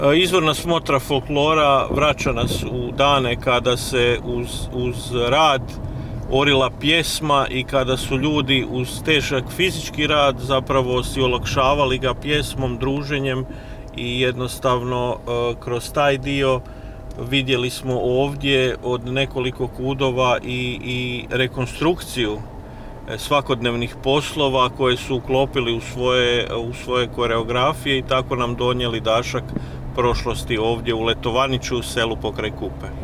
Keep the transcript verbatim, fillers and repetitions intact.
Izvorna smotra folklora vraća nas u dane kada se uz, uz rad orila pjesma i kada su ljudi uz težak fizički rad zapravo si olakšavali ga pjesmom, druženjem i jednostavno kroz taj dio vidjeli smo ovdje od nekoliko kudova i, i rekonstrukciju svakodnevnih poslova koje su uklopili u svoje, u svoje koreografije i tako nam donijeli dašak prošlosti ovdje u Letovaniću, u selu pokraj Kupe.